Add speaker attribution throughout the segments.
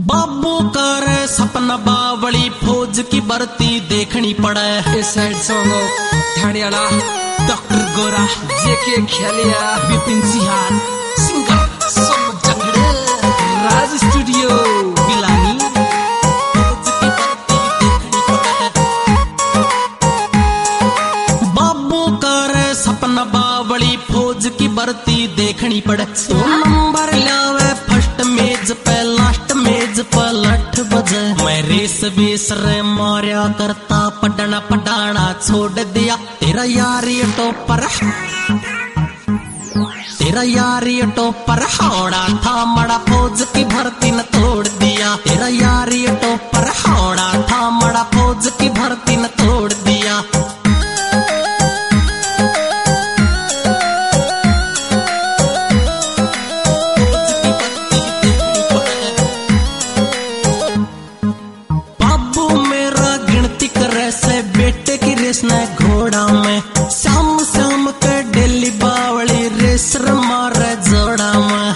Speaker 1: बाबू कर सपना बावली फौज की भर्ती देखनी पड़े।
Speaker 2: सैड सॉन्ग ठाणियाला
Speaker 1: डॉक्टर गोरा
Speaker 2: जेके खेलिया
Speaker 1: विपिन सिहार सिंगर सोनू जंगड़े
Speaker 2: राज स्टूडियो
Speaker 1: बिलानी। बाबू कर सपना बावली फौज की भर्ती देखनी पड़े। 100 नंबर लावे फर्स्ट मेज पे लास्ट मेज पर 8 बजे। मैं रेस बेस रे मार्या करता पढ़ना पढ़ाना छोड़ दिया। तेरा यार ये टॉपर तेरा यार ये टॉपर हावड़ा था मड़ा फौज की भर्ती न तोड़ दिया। तेरा यार ये टॉपर हावड़ा था मड़ा फौज की भर्ती न तोड़ दिया। घोड़ा में शाम शाम के डेली बावली रेस मारे जोड़ा में।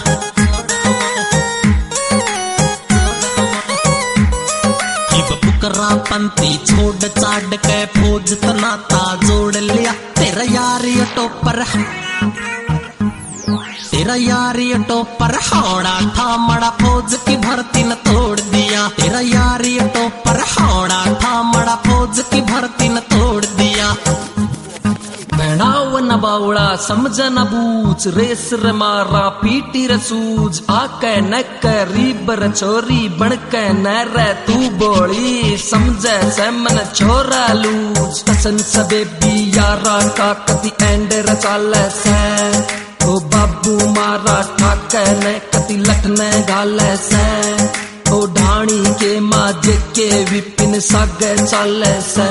Speaker 1: बुकरा पंती छोड़ चाड़ के फौज तनाता जोड़ लिया। तेरा यार ये टॉपर तेरा यार ये टॉपर हावड़ा था मड़ा फौज की भर्ती न तोड़ दिया। तेरा यार ये टॉपर हावड़ा था मड़ा फौज की भर्ती न तोड़ दिया।
Speaker 2: बनाव न बावड़ा समझ न बूझ रेस रे मारा पीटी रसूज आके न करीबर चोरी बनके न रे तू बोली समझे से मन छोरा लूज। कसन सबे भी यारा का कति एंड रचाले से। ओ बाबू मारा ठाके ने कति लखने गाले से। ओ ढाणी के माजे के विपिन सागे चाले से।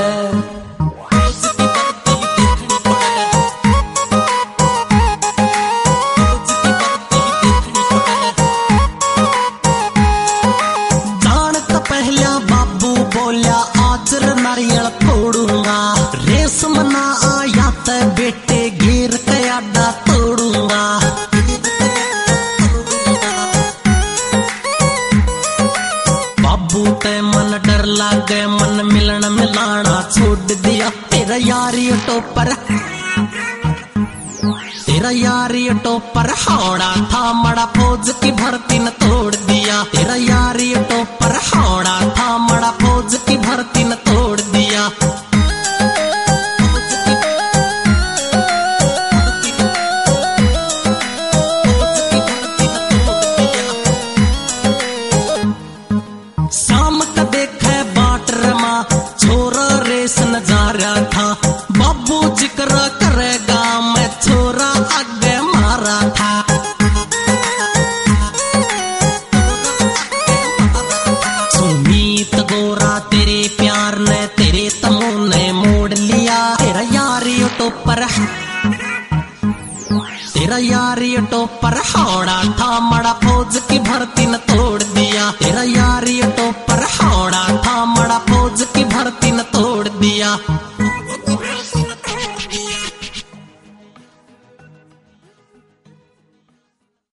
Speaker 1: जानता पहला बाबू बोलिया आज नारियल फोड़ूंगा। रेस मना आया ते बेटे घेर के आडा तोड़ूंगा। बाबू ते मन डर लागे मन मिलन मिलाना छोड़ दिया। तेरा यार ये टॉपर तेरा यार ये टॉपर हावड़ा था मड़ा फौज की भर्ती न तोड़ दिया। तेरा यार ये टॉपर हावड़ा था मड़ा फौज की भर्ती न तोड़ दिया। शाम का देखे बाट रमा छोरा रेस न जा रहा था। बाबू जिक्र करेगा मैं छोरा आगे मारा था। सुमीत गोरा तेरे प्यार ने तेरे तमो ने मोड़ लिया। तेरा यार ये टॉपर तेरा यार ये टॉपर हावड़ा था मड़ा फौज की भर्ती न तो